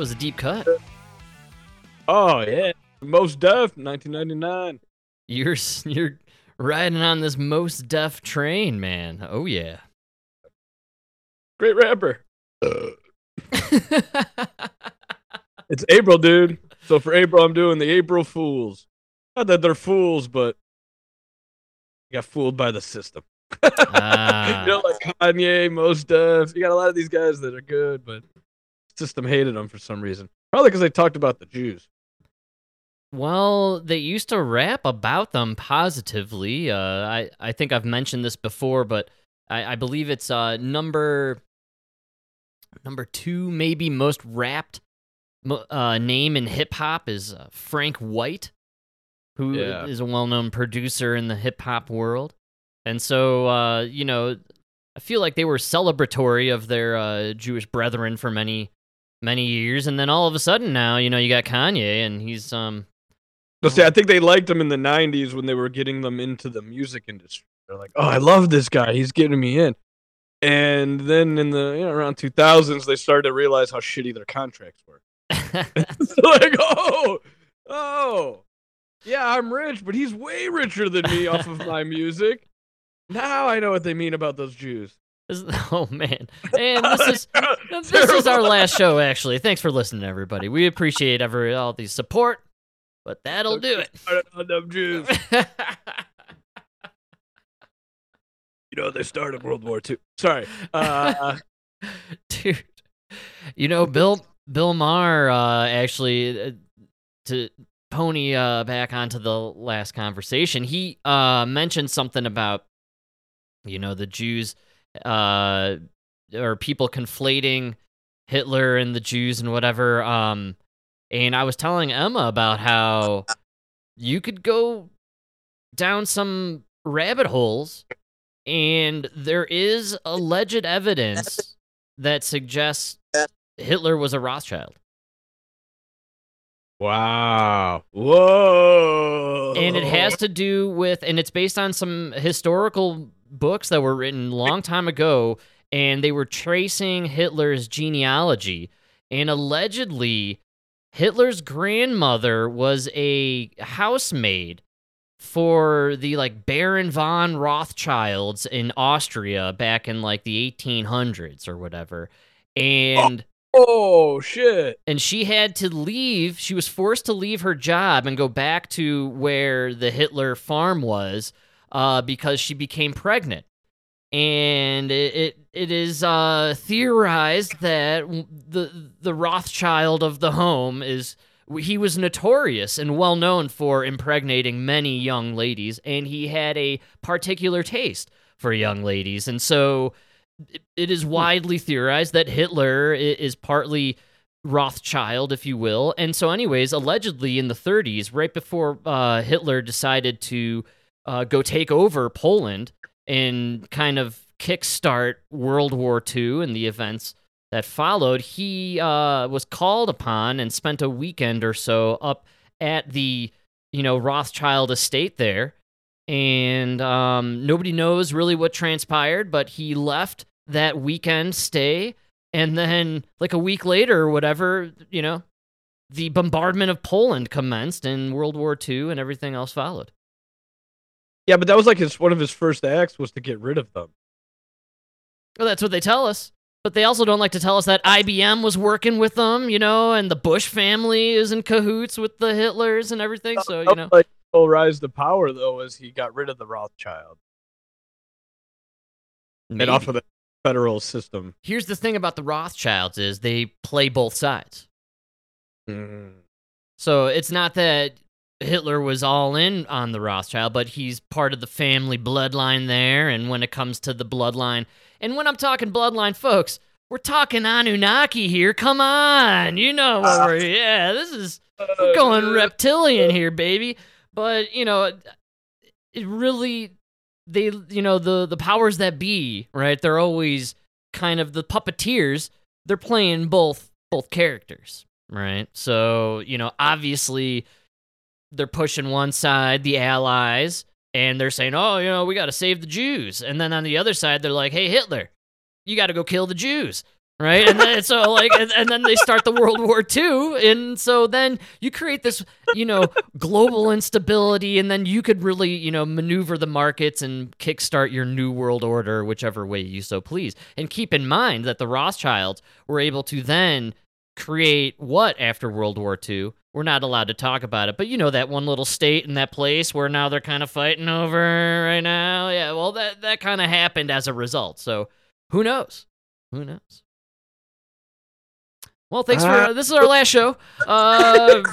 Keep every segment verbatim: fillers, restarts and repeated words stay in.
was a deep cut. Oh, yeah. Most Def, nineteen ninety-nine. You're you're riding on this Most Def train, man. Oh, yeah. Great rapper. It's April, dude. So for April, I'm doing the April Fools. Not that they're fools, but I got fooled by the system. Ah. You know, like Kanye, Most Def. You got a lot of these guys that are good, but the system hated them for some reason. Probably because they talked about the Jews. Well, they used to rap about them positively. Uh, I, I think I've mentioned this before, but I, I believe it's uh, number number two, maybe most rapped uh, name in hip hop is uh, Frank White, who Yeah. is a well-known producer in the hip hop world. And so, uh, you know, I feel like they were celebratory of their uh, Jewish brethren for many, many years, and then all of a sudden now, you know, you got Kanye, and he's um. But see, I think they liked him in the nineties when they were getting them into the music industry. They're like, "Oh, I love this guy. He's getting me in." And then in the you know, around two thousands, they started to realize how shitty their contracts were. It's like, oh, oh, yeah, I'm rich, but he's way richer than me off of my music. Now I know what they mean about those Jews. This- oh man, and this is this is our last show. Actually, thanks for listening, everybody. We appreciate every all the support, but that'll do it. On them Jews. You know, they started World War Two. Sorry. Uh, Dude, you know, Bill Bill Maher uh, actually uh, to pony uh, back onto the last conversation. He uh, mentioned something about you know the Jews uh, or people conflating Hitler and the Jews and whatever. Um, and I was telling Emma about how you could go down some rabbit holes. And there is alleged evidence that suggests Hitler was a Rothschild. wow. Whoa. And it has to do with, and it's based on some historical books that were written a long time ago, and they were tracing Hitler's genealogy. And allegedly, Hitler's grandmother was a housemaid for the like Baron von Rothschilds in Austria back in like the eighteen hundreds or whatever. And Oh, shit. and she had to leave. She was forced to leave her job and go back to where the Hitler farm was uh, because she became pregnant. And it it, it is uh, theorized that the the Rothschild of the home is he was notorious and well known for impregnating many young ladies, and he had a particular taste for young ladies. And so it is widely theorized that Hitler is partly Rothschild, if you will. And so anyways, allegedly in the thirties, right before uh, Hitler decided to uh, go take over Poland and kind of kickstart World War Two and the events that followed, he uh, was called upon and spent a weekend or so up at the, you know, Rothschild estate there. And um, nobody knows really what transpired, but he left that weekend stay. And then, like a week later or whatever, you know, the bombardment of Poland commenced and World War Two and everything else followed. Yeah, but that was like his one of his first acts was to get rid of them. Well, that's what they tell us. But they also don't like to tell us that I B M was working with them, you know, and the Bush family is in cahoots with the Hitlers and everything. So, you know. Like, he'll rise to power, though, as he got rid of the Rothschild. Maybe. And off of the federal system. Here's the thing about the Rothschilds is they play both sides. Mm. So it's not that Hitler was all in on the Rothschild, but he's part of the family bloodline there. And when it comes to the bloodline, and when I'm talking bloodline, folks, we're talking Anunnaki here. Come on. You know what we're, yeah, this is, we're going reptilian here, baby. But, you know, it really, they, you know, the, the powers that be, right? They're always kind of the puppeteers. They're playing both, both characters, right? So, you know, obviously they're pushing one side, the Allies, and they're saying, oh, you know, we got to save the Jews. And then on the other side, they're like, hey, Hitler, you got to go kill the Jews. right? And then so like, and, and then they start the World War Two, and so then you create this, you know, global instability, and then you could really, you know, maneuver the markets and kickstart your new world order, whichever way you so please. And keep in mind that the Rothschilds were able to then create what after World War Two? We're not allowed to talk about it, but you know that one little state in that place where now they're kind of fighting over right now. Yeah, well, that that kind of happened as a result. So who knows? Who knows? Well, thanks for uh, this is our last show. Uh,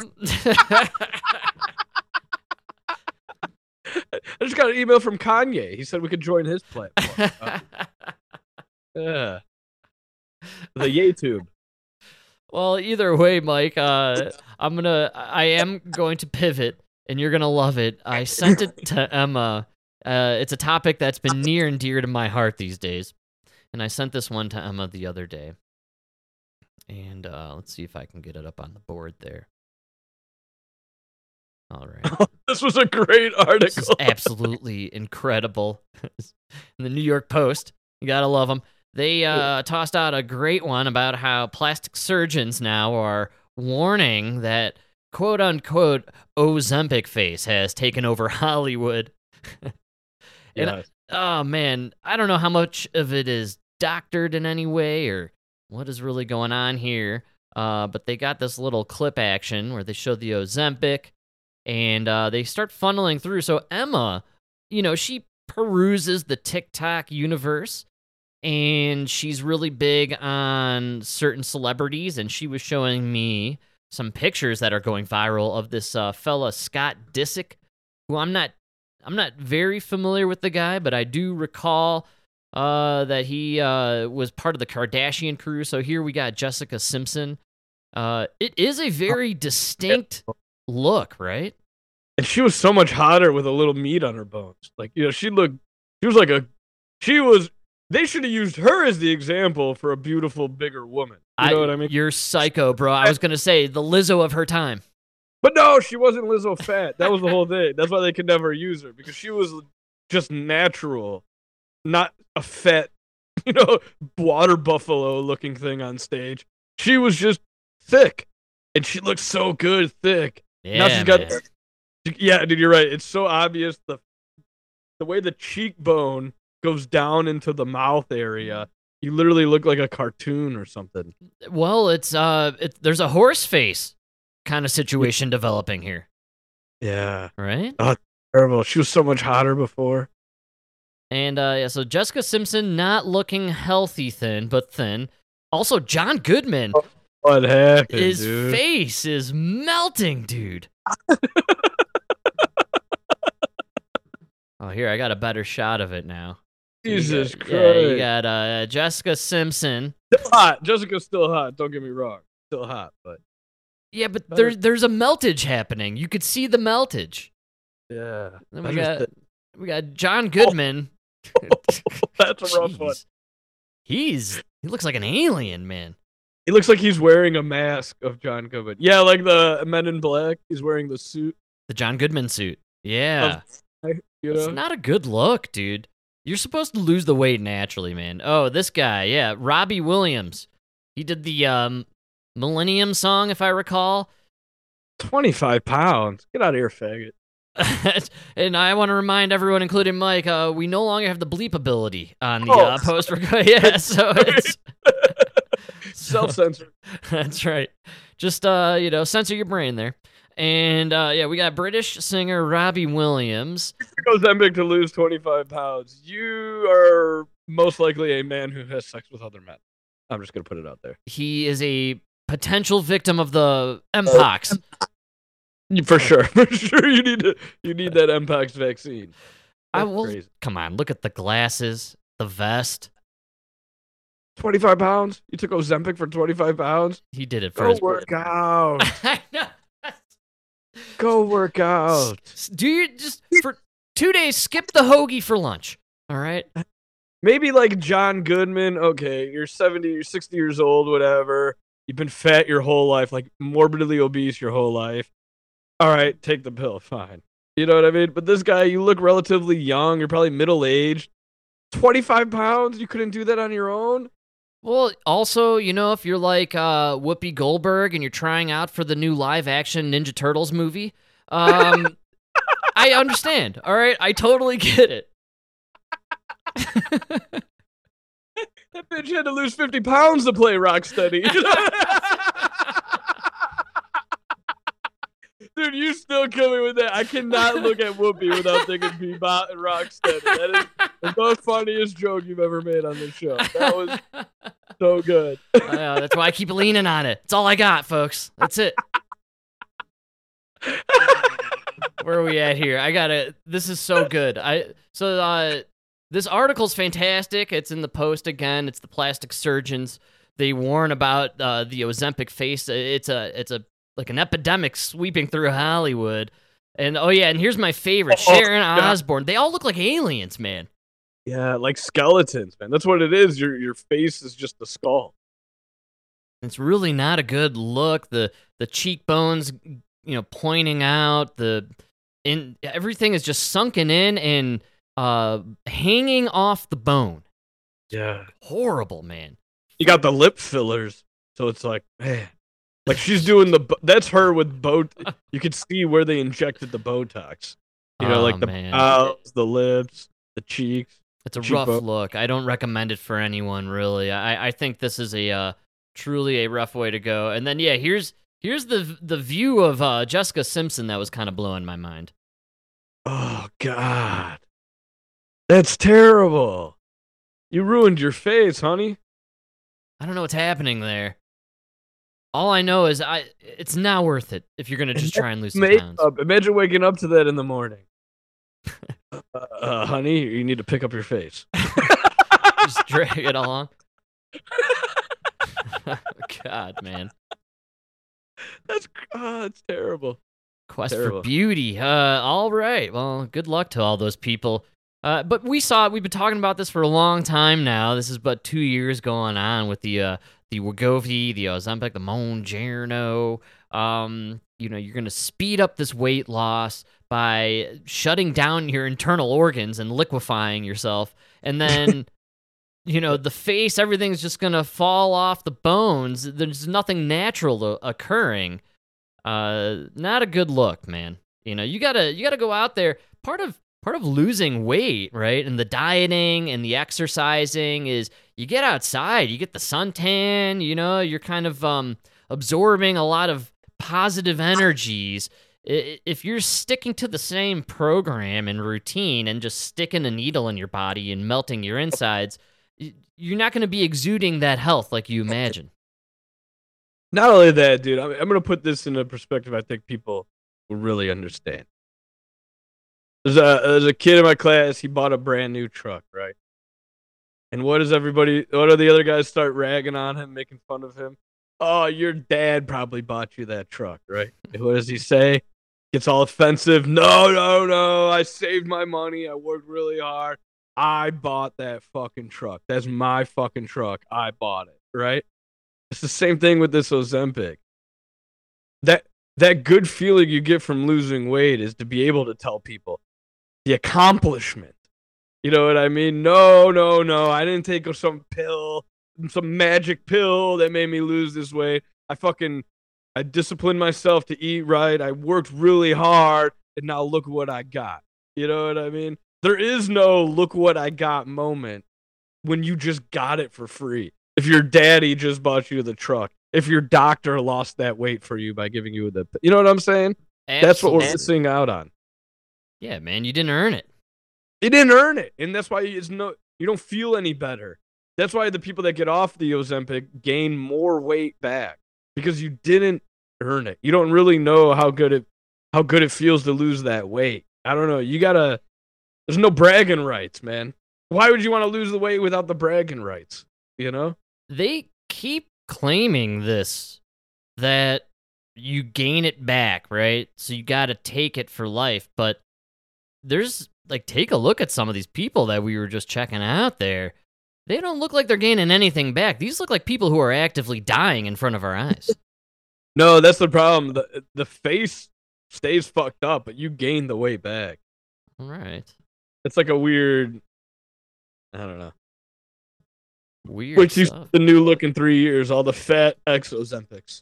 I just got an email from Kanye. He said we could join his platform. Uh, yeah, the YouTube. Well, either way, Mike, uh, I'm gonna, I am going to pivot, and you're gonna love it. I sent it to Emma. Uh, it's a topic that's been near and dear to my heart these days, and I sent this one to Emma the other day. And uh, let's see if I can get it up on the board there. All right. Oh, this was a great article. This is absolutely incredible. In the New York Post, you gotta love them. They uh, tossed out a great one about how plastic surgeons now are warning that quote unquote Ozempic face has taken over Hollywood. and Yes. oh man, I don't know how much of it is doctored in any way or what is really going on here. Uh, but they got this little clip action where they show the Ozempic and uh, they start funneling through. So Emma, you know, she peruses the TikTok universe. And she's really big on certain celebrities, and she was showing me some pictures that are going viral of this uh, fella Scott Disick, who I'm not, I'm not very familiar with the guy, but I do recall uh, that he uh, was part of the Kardashian crew. So here we got Jessica Simpson. Uh, it is a very distinct look, right? And she was so much hotter with a little meat on her bones. Like, you know, she looked, she was like a, she was. They should have used her as the example for a beautiful, bigger woman. You know I, what I mean? You're psycho, bro. I was going to say, the Lizzo of her time. But no, she wasn't Lizzo fat. That was the whole thing. That's why they could never use her, because she was just natural, not a fat, you know, water buffalo looking thing on stage. She was just thick, and she looked so good thick. Yeah, now she's got, man. Yeah, dude, you're right. It's so obvious, the the way the cheekbone goes down into the mouth area. You literally look like a cartoon or something. Well, it's uh, it, there's a horse face kind of situation developing here. Yeah. Right? Oh, terrible. She was so much hotter before. And uh, yeah, so Jessica Simpson not looking healthy thin, but thin. Also, John Goodman. What happened, His dude? face is melting, dude. Oh, here, I got a better shot of it now. Jesus you got, Christ. Yeah, you got uh, Jessica Simpson. Still hot. Jessica's still hot. Don't get me wrong. Still hot, but. Yeah, but there's there's a meltage happening. You could see the meltage. Yeah. Then we got we got John Goodman. Oh, that's a rough one. He's he looks like an alien, man. He looks like he's wearing a mask of John Goodman. Yeah, like the Men in Black. He's wearing the suit. The John Goodman suit. Yeah. Of, you know? It's not a good look, dude. You're supposed to lose the weight naturally, man. Oh, this guy, yeah, Robbie Williams. He did the um, Millennium song, if I recall. twenty-five pounds. Get out of here, faggot. And I want to remind everyone, including Mike, uh, we no longer have the bleep ability on the oh. uh, post record. Yeah, so it's self-censor. That's right. Just uh, you know, censor your brain there. And uh, yeah, we got British singer Robbie Williams. Ozempic to lose twenty-five pounds. You are most likely a man who has sex with other men. I'm just gonna put it out there. He is a potential victim of the Mpox. For sure, for sure. You need to. You need that Mpox vaccine. I That's will. crazy. Come on, look at the glasses, the vest. twenty-five pounds. You took Ozempic for twenty-five pounds. He did it for Go his work out. I know. Go work out. Do you just for two days skip the hoagie for lunch? All right. Maybe like John Goodman. Okay, you're seventy, you're sixty years old, whatever. You've been fat your whole life, like morbidly obese your whole life. All right, take the pill. Fine. You know what I mean? But this guy, you look relatively young. You're probably middle aged. twenty-five pounds? You couldn't do that on your own? Well, also, you know, if you're like uh, Whoopi Goldberg and you're trying out for the new live-action Ninja Turtles movie, um, I understand. All right, I totally get it. That bitch had to lose fifty pounds to play Rocksteady. Dude, you still kill me with that. I cannot look at Whoopi without thinking Bebop and Rocksteady. That is the most funniest joke you've ever made on this show. That was so good. uh, that's why I keep leaning on it. It's all I got, folks. That's it. Where are we at here? I gotta. This is so good. I so uh, this article's fantastic. It's in the Post again. It's the plastic surgeons. They warn about uh, the Ozempic face. It's a it's a like an epidemic sweeping through Hollywood. And oh yeah, and here's my favorite, Oh, Sharon God. Osbourne. They all look like aliens, man. Yeah, like skeletons, man. That's what it is. Your your face is just a skull. It's really not a good look. The the cheekbones, you know, pointing out. The in everything is just sunken in and uh hanging off the bone. Yeah. Horrible, man. You got the lip fillers, so it's like, man, like she's doing the. That's her with bot. You could see where they injected the Botox. You know, Oh, like the man. brows, the lips, the cheeks. It's a cheekbone. rough look. I don't recommend it for anyone, really. I I think this is a uh, truly a rough way to go. And then yeah, here's here's the the view of uh, Jessica Simpson that was kind of blowing my mind. Oh God, that's terrible. You ruined your face, honey. I don't know what's happening there. All I know is I it's not worth it if you're gonna just try and lose some pounds. Makeup. Imagine waking up to that in the morning. uh, uh, honey, you need to pick up your face. Just drag it along. God, man. That's uh, that's terrible. Quest Terrible. for beauty. Uh, all right. Well, good luck to all those people. Uh, but we saw it. We've been talking about this for a long time now. This is but two years going on with the uh, the Wegovy, the Ozempic, the Mounjaro. Um, you know, you're going to speed up this weight loss by shutting down your internal organs and liquefying yourself. And then, you know, the face, everything's just going to fall off the bones. There's nothing natural occurring. Uh, not a good look, man. You know, you gotta you gotta go out there. Part of part of losing weight, right, and the dieting and the exercising is you get outside, you get the suntan. You know, you're kind of um absorbing a lot of positive energies. If you're sticking to the same program and routine and just sticking a needle in your body and melting your insides, you're not going to be exuding that health like you imagine. Not only that, dude, I'm, I'm going to put this in a perspective I think people will really understand. There's a, there's a kid in my class, he bought a brand new truck, right? And what does everybody, what do the other guys start ragging on him, making fun of him? Oh, your dad probably bought you that truck, right? And what does he say? Gets all offensive. No, no, no, I saved my money. I worked really hard. I bought that fucking truck. That's my fucking truck. I bought it, right? It's the same thing with this Ozempic. That that good feeling you get from losing weight is to be able to tell people the accomplishment. You know what I mean? No, no, no. I didn't take some pill, some magic pill that made me lose this weight. I fucking I disciplined myself to eat right. I worked really hard, and now look what I got. You know what I mean? There is no look what I got moment when you just got it for free. If your daddy just bought you the truck, if your doctor lost that weight for you by giving you the, you know what I'm saying? Absolutely. That's what we're missing out on. Yeah, man, you didn't earn it. You didn't earn it, and that's why it's no, you don't feel any better. That's why the people that get off the Ozempic gain more weight back because you didn't earn it. You don't really know how good it, how good it feels to lose that weight. I don't know. You gotta. There's no bragging rights, man. Why would you want to lose the weight without the bragging rights? You know? They keep claiming this, that you gain it back, right? So you got to take it for life. But there's, like, take a look at some of these people that we were just checking out there. They don't look like they're gaining anything back. These look like people who are actively dying in front of our eyes. No, that's the problem. The, the face stays fucked up, but you gain the weight back. All right. It's like a weird, I don't know. Weird Which is stuff. the new look in three years. All the fat exozempics.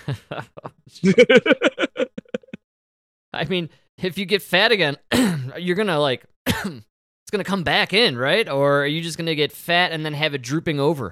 I mean, if you get fat again, you're gonna like, it's gonna come back in, right? Or are you just gonna get fat and then have it drooping over?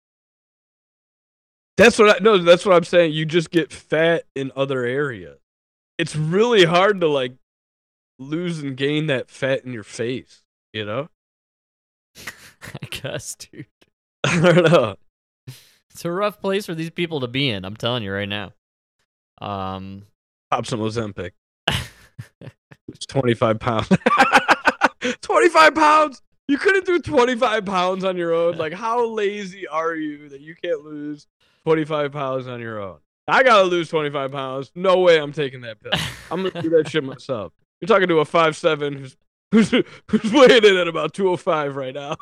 That's what I no. That's what I'm saying. You just get fat in other areas. It's really hard to like lose and gain that fat in your face. You know? I guess, dude. I don't know. It's a rough place for these people to be in. I'm telling you right now. Um, Pop some Ozempic. It's twenty-five pounds. twenty-five pounds. You couldn't do twenty-five pounds on your own. Like, how lazy are you that you can't lose twenty-five pounds on your own? I gotta lose twenty-five pounds. No way I'm taking that pill. I'm gonna do that shit myself. You're talking to a five seven who's who's who's weighing in at about two oh five right now.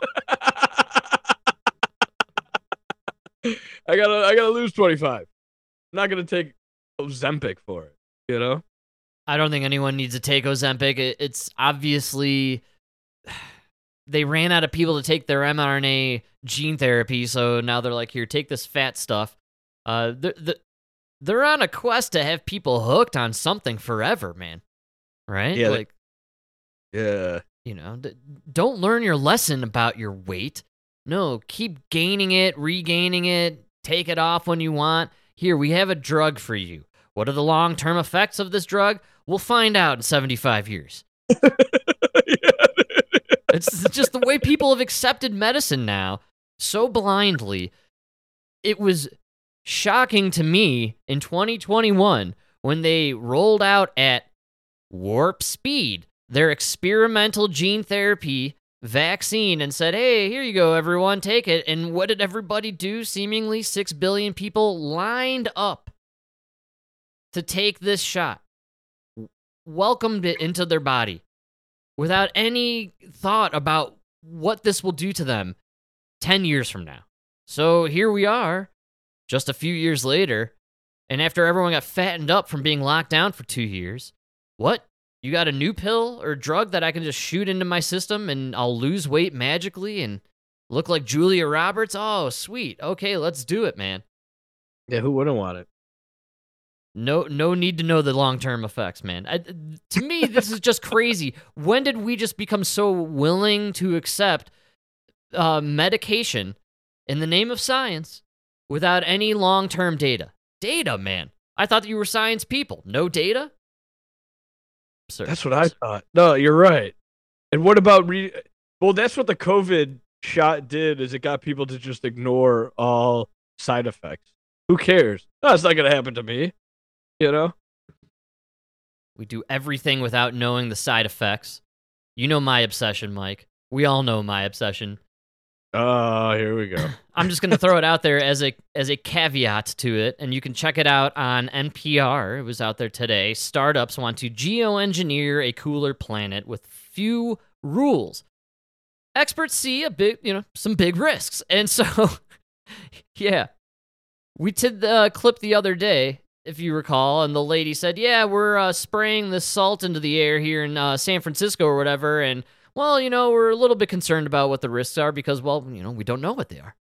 I gotta I gotta lose twenty-five. I'm not gonna take Ozempic for it, you know? I don't think anyone needs to take Ozempic. It, it's obviously they ran out of people to take their mRNA gene therapy, so now they're like, here, take this fat stuff. Uh, they're, they're on a quest to have people hooked on something forever, man. Right? Yeah. Like, yeah. you know, d- don't learn your lesson about your weight. No, keep gaining it, regaining it, take it off when you want. Here, we have a drug for you. What are the long-term effects of this drug? We'll find out in seventy-five years. It's just the way people have accepted medicine now, so blindly. It was shocking to me in twenty twenty-one when they rolled out at warp speed their experimental gene therapy vaccine and said, hey, here you go, everyone, take it. And what did everybody do? Seemingly six billion people lined up to take this shot, welcomed it into their body without any thought about what this will do to them ten years from now. So here we are, just a few years later, and after everyone got fattened up from being locked down for two years, what? You got a new pill or drug that I can just shoot into my system and I'll lose weight magically and look like Julia Roberts? Oh, sweet. Okay, let's do it, man. Yeah, who wouldn't want it? No no need to know the long-term effects, man. I, to me, this is just crazy. When did we just become so willing to accept uh, medication in the name of science without any long-term data? Data, man. I thought that you were science people. No data? Absurd. That's what I thought. No, you're right. And what about re- well, that's what the COVID shot did, is it got people to just ignore all side effects. Who cares? No, it's not going to happen to me. You know? We do everything without knowing the side effects. You know my obsession, Mike. We all know my obsession. Oh, here we go. I'm just going to throw it out there as a as a caveat to it, and you can check it out on N P R. It was out there today. Startups want to geoengineer a cooler planet with few rules. Experts see a big, you know, some big risks. And so, yeah, we did the clip the other day, if you recall, and the lady said, yeah, we're uh, spraying this salt into the air here in uh, San Francisco or whatever, and well, you know, we're a little bit concerned about what the risks are because, well, you know, we don't know what they are.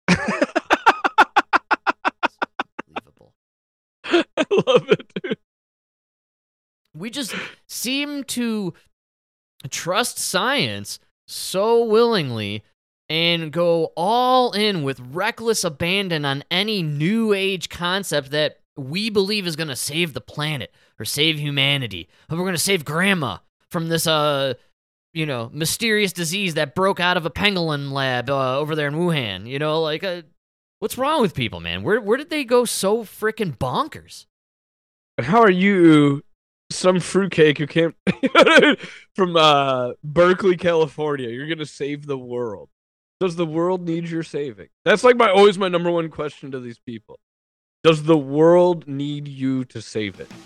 Unbelievable. I love it, dude. We just seem to trust science so willingly and go all in with reckless abandon on any new age concept that we believe is going to save the planet or save humanity. Or we're going to save grandma from this, uh... you know, mysterious disease that broke out of a pangolin lab uh, over there in Wuhan. You know, like, uh, what's wrong with people, man? Where where did they go so freaking bonkers? And how are you, some fruitcake who can't, from uh, Berkeley, California, you're going to save the world? Does the world need your saving? That's like my always my number one question to these people. Does the world need you to save it?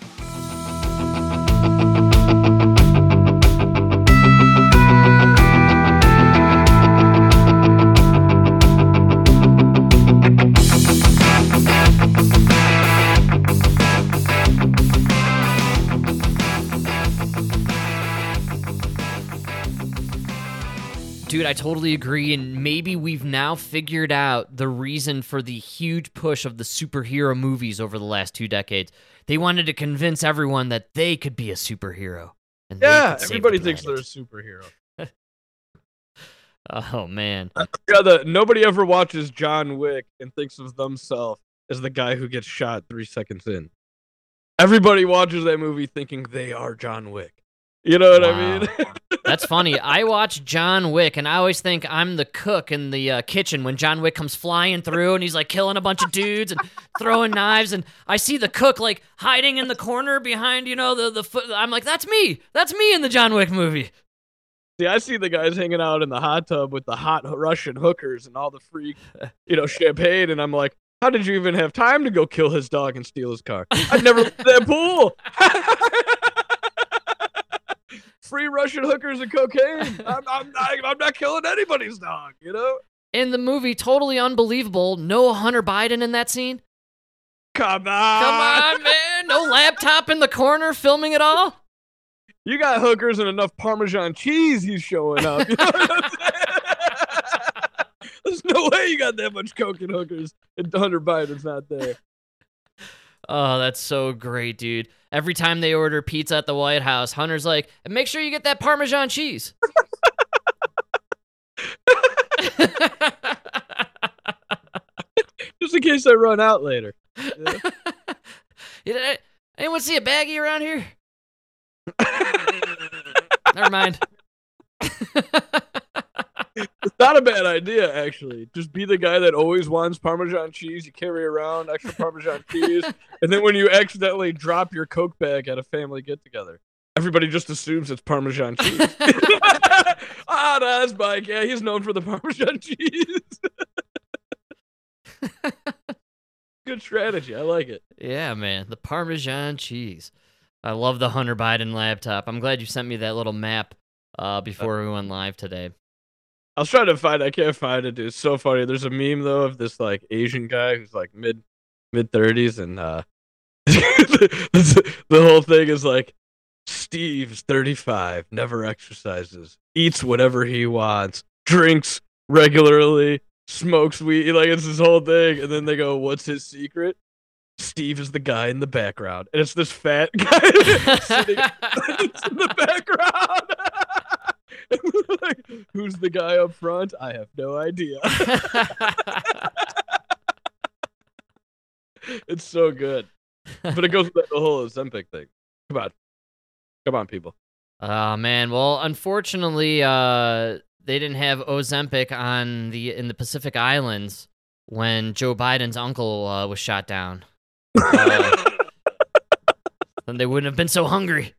Dude, I totally agree, and maybe we've now figured out the reason for the huge push of the superhero movies over the last two decades. They wanted to convince everyone that they could be a superhero. And they Yeah, could save everybody the thinks they're a planet. superhero. Oh, man. Yeah, the, nobody ever watches John Wick and thinks of themselves as the guy who gets shot three seconds in. Everybody watches that movie thinking they are John Wick. You know what Wow. I mean? That's funny. I watch John Wick, and I always think I'm the cook in the uh, kitchen when John Wick comes flying through, and he's like killing a bunch of dudes and throwing knives, and I see the cook like hiding in the corner behind, you know, the the foot. I'm like, that's me. That's me in the John Wick movie. See, I see the guys hanging out in the hot tub with the hot Russian hookers and all the free, you know, champagne, and I'm like, how did you even have time to go kill his dog and steal his car? I'd never left that pool. Free Russian hookers and cocaine. I'm, I'm not. I'm not killing anybody's dog. You know. In the movie, totally unbelievable. No Hunter Biden in that scene. Come on. Come on, man. No laptop in the corner filming it all. You got hookers and enough Parmesan cheese. He's showing up. You know what I'm saying? There's no way you got that much coke and hookers and Hunter Biden's not there. Oh, that's so great, dude. Every time they order pizza at the White House, Hunter's like, and make sure you get that Parmesan cheese. Just in case I run out later. Yeah. You know, anyone see a baggie around here? Never mind. It's not a bad idea, actually. Just be the guy that always wants Parmesan cheese. You carry around extra Parmesan cheese. And then when you accidentally drop your Coke bag at a family get-together, everybody just assumes it's Parmesan cheese. Ah, no, that's Mike. Yeah, he's known for the Parmesan cheese. Good strategy. I like it. Yeah, man. The Parmesan cheese. I love the Hunter Biden laptop. I'm glad you sent me that little map uh, before we went live today. I was trying to find. I can't find it, dude. It's so funny. There's a meme though of this like Asian guy who's like mid mid thirties, and uh, the whole thing is like Steve's thirty-five, never exercises, eats whatever he wants, drinks regularly, smokes weed. Like it's this whole thing, and then they go, "What's his secret?" Steve is the guy in the background, and it's this fat guy sitting in the background. Like, who's the guy up front? I have no idea. It's so good, but it goes with the whole Ozempic thing. Come on, come on, people. Oh man, well, unfortunately, uh, they didn't have Ozempic on the in the Pacific Islands when Joe Biden's uncle uh, was shot down. Uh, then they wouldn't have been so hungry.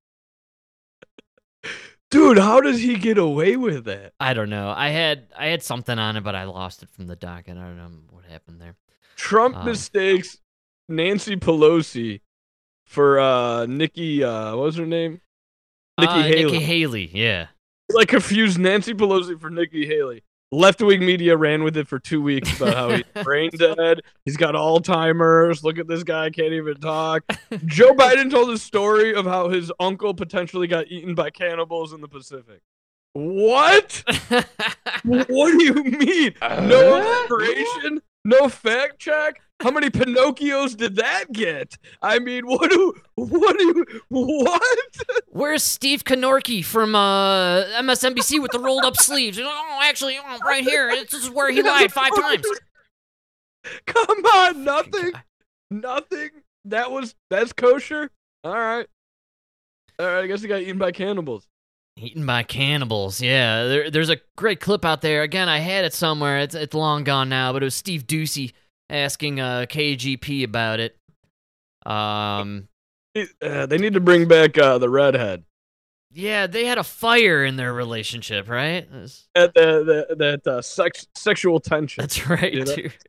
Dude, how does he get away with that? I don't know. I had I had something on it, but I lost it from the doc, and I don't know what happened there. Trump Um, mistakes Nancy Pelosi for uh, Nikki. Uh, what was her name? Nikki uh, Haley. Nikki Haley, yeah. Like confused Nancy Pelosi for Nikki Haley. Left-wing media ran with it for two weeks about how he's brain dead. He's got Alzheimer's. Look at this guy, can't even talk. Joe Biden told a story of how his uncle potentially got eaten by cannibals in the Pacific. What? What do you mean? No inspiration? No fact check? How many Pinocchios did that get? I mean, what do, what do you, what? Where's Steve Kenorky from uh, M S N B C with the rolled up sleeves? Oh, actually, oh, right here. This is where he lied five times. Come on, nothing, nothing. That was, that's kosher? All right. All right, I guess he got eaten by cannibals. Eaten by cannibals, yeah. There, there's a great clip out there. Again, I had it somewhere. It's it's long gone now, but it was Steve Ducey asking uh, K G P about it. Um, Uh, they need to bring back uh, the redhead. yeah, they had a fire in their relationship, right? It was- That that that, that uh, sex sexual tension. that's right, You know? dude.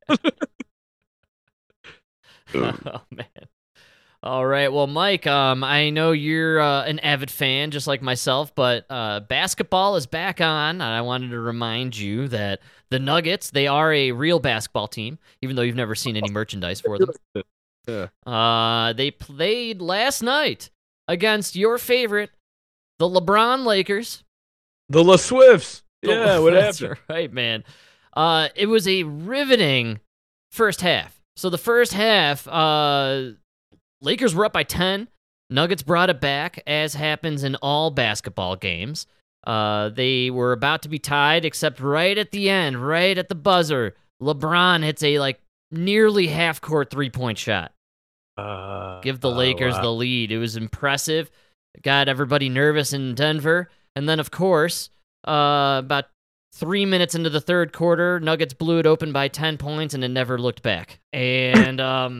Yeah. Oh man. All right, well, Mike, um, I know you're uh, an avid fan, just like myself, but uh, basketball is back on, and I wanted to remind you that the Nuggets, they are a real basketball team, even though you've never seen any merchandise for them. Yeah. Uh, they played last night against your favorite, the LeBron Lakers. The La Swifts. Yeah, what That's happened? right, man. Uh, it was a riveting first half. So the first half, uh, Lakers were up by ten. Nuggets brought it back, as happens in all basketball games. Uh, they were about to be tied, except right at the end, right at the buzzer, LeBron hits a like nearly half-court three-point shot. Uh, Give the uh, Lakers wow. the lead. It was impressive. It got everybody nervous in Denver. And then, of course, uh, about three minutes into the third quarter, Nuggets blew it open by ten points, and it never looked back. And um,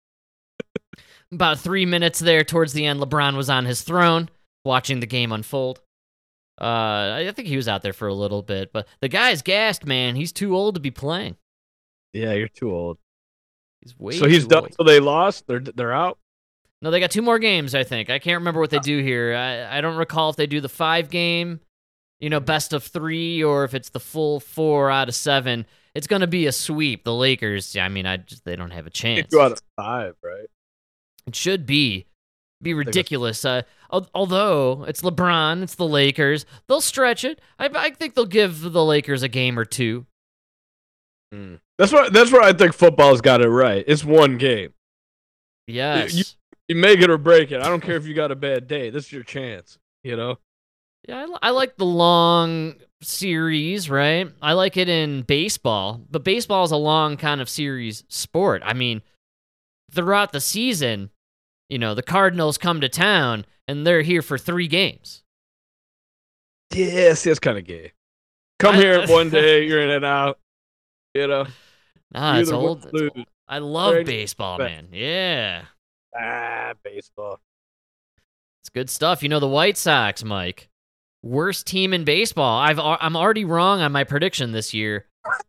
about three minutes there towards the end, LeBron was on his throne watching the game unfold. Uh, I think he was out there for a little bit, but the guy's gassed, man. He's too old to be playing. Yeah, you're too old. He's way So he's too done. old. So they lost. They're they're out. No, they got two more games, I think. I can't remember what they do here. I, I don't recall if they do the five game, you know, best of three, or if it's the full four out of seven. It's going to be a sweep. The Lakers, I mean, I just they don't have a chance. Two out of five, right? It should be. Be ridiculous. Uh, al- although it's LeBron, it's the Lakers. They'll stretch it. I, I think they'll give the Lakers a game or two. Mm. That's what. That's where I think football's got it right. It's one game. Yes. You, you make it or break it. I don't care if you got a bad day. This is your chance. You know. Yeah, I, li- I like the long series, right? I like it in baseball, but baseball is a long kind of series sport. I mean, throughout the season, you know, the Cardinals come to town and they're here for three games. Yes, that's kind of gay. Come I- here one day, you're in and out. You know. Nah, You it's either win old. or it's lose. old. I love Right. baseball, man. Yeah. Ah, baseball. It's good stuff. You know, the White Sox, Mike, worst team in baseball. I've al- I'm already wrong on my prediction this year.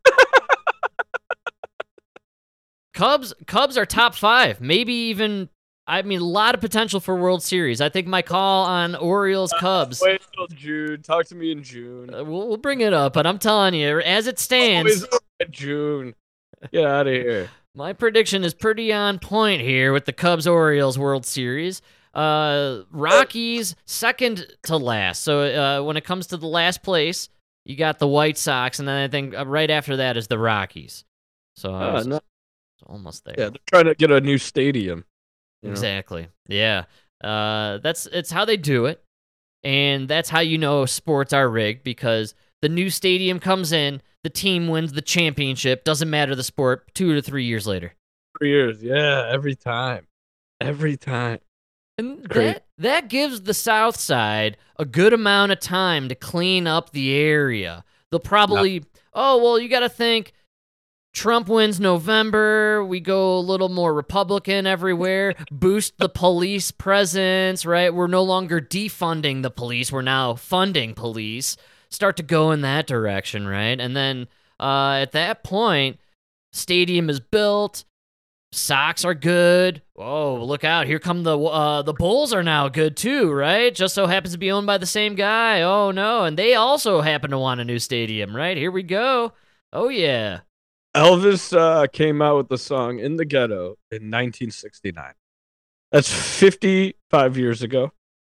Cubs Cubs are top five, maybe even. I mean, a lot of potential for World Series. I think my call on Orioles Cubs. Wait till June. Talk to me in June. Uh, we'll, we'll bring it up, but I'm telling you, as it stands, Always at June. Get out of here. my prediction is pretty on point here with the Cubs Orioles World Series. Uh, Rockies second to last. So uh, when it comes to the last place, you got the White Sox, and then I think uh, right after that is the Rockies. So I Ah, was no. almost there. Yeah, they're trying to get a new stadium. you know? Exactly. Yeah. Uh, that's it's how they do it, and that's how you know sports are rigged, because the new stadium comes in, the team wins the championship. Doesn't matter the sport. Two to three years later, Three years. Yeah, every time. Every time. and Crazy. that that gives the South Side a good amount of time to clean up the area. They'll probably oh well, you got to think. Trump wins November. We go a little more Republican everywhere. Boost the police presence, right? We're no longer defunding the police. We're now funding police. Start to go in that direction, right? And then uh, at that point, stadium is built. Sox are good. Oh, look out. Here come the uh, the Bulls are now good too, right? Just so happens to be owned by the same guy. Oh, no. And they also happen to want a new stadium, right? Here we go. Oh, yeah. Elvis uh, came out with the song In the Ghetto in nineteen sixty-nine. That's fifty-five years ago.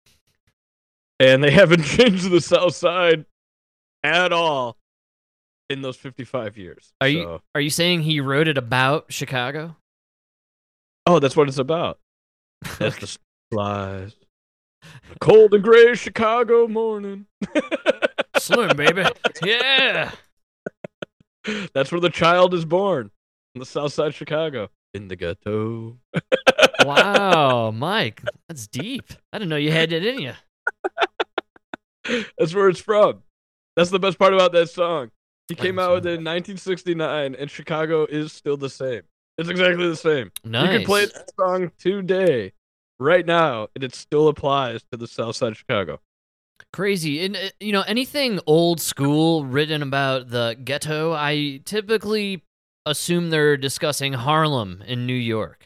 And they haven't changed the South Side at all in those fifty-five years. Are So- you are you saying he wrote it about Chicago? Oh, that's what it's about. That's the flies. A cold and gray Chicago morning. Slim, baby. Yeah. That's where the child is born. In the South Side of Chicago. In the ghetto. Wow, Mike, that's deep. I didn't know you had it in you. That's where it's from. That's the best part about that song. He came I'm out with sorry. it in nineteen sixty-nine, and Chicago is still the same. It's exactly the same. Nice. You can play that song today, right now, and it still applies to the South Side of Chicago. Crazy. And uh, you know, anything old school written about the ghetto, I typically assume they're discussing Harlem in New York.